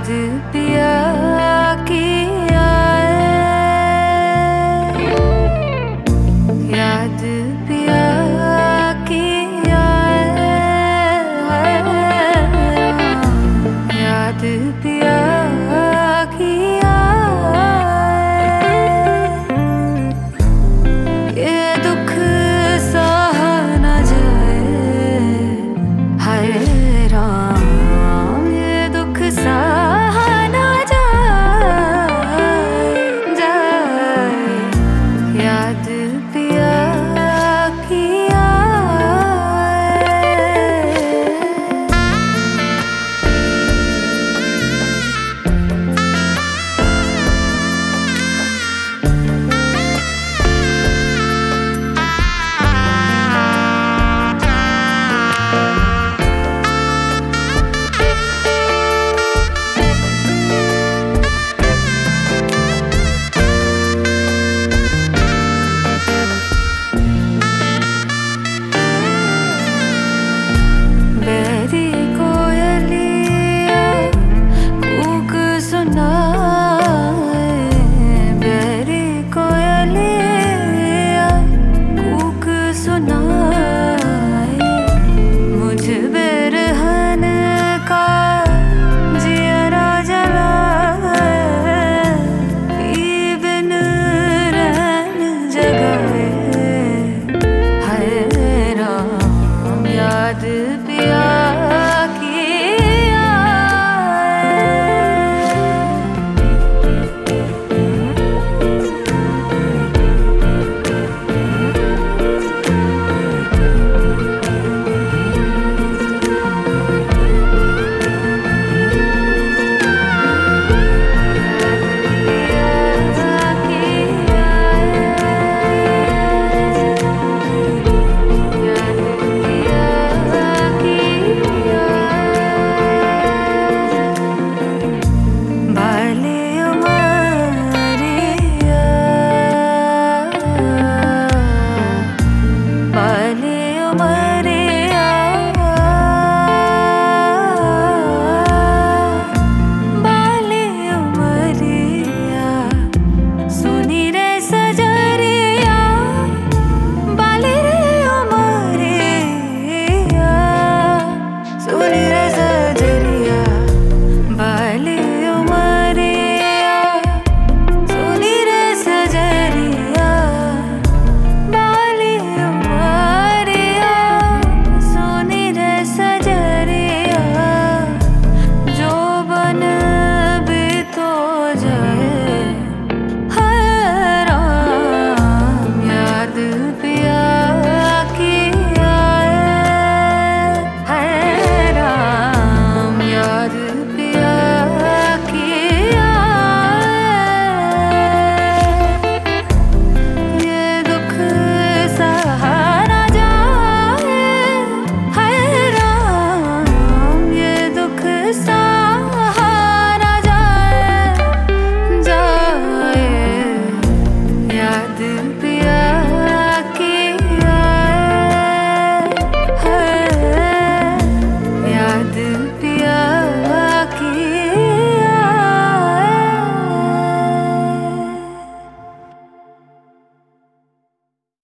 याद पिया की आए, याद पिया की आए, याद पिया की आए। ये दुख सहा न जाए, हाय राम, ये दुख सहा न जाए, याद पिया की आए। बैरी कोयलिया कूक सुनाए, बैरी कोयलिया कूक सुनाए। मुझ बिरहन का जियरा जलाए, पी बिन रैन जगाए, हाय राम, याद पिया की आए। बाले उमरिया, बाले उमरिया, बाले उमरिया, सुनी रे सजरिया, बाले रे उमरिया, सुनी रे सजरिया, बाले उमरिया, सुनी रे सजरिया, बाले उमरिया, सुनी रे सजरिया। जो बन भी तो जाए, हाय राम, याद पिया की आए, हाय राम, याद पिया की आए। ये दुख सहा न जाए, हाय राम, ये दुख सहा न जाए, याद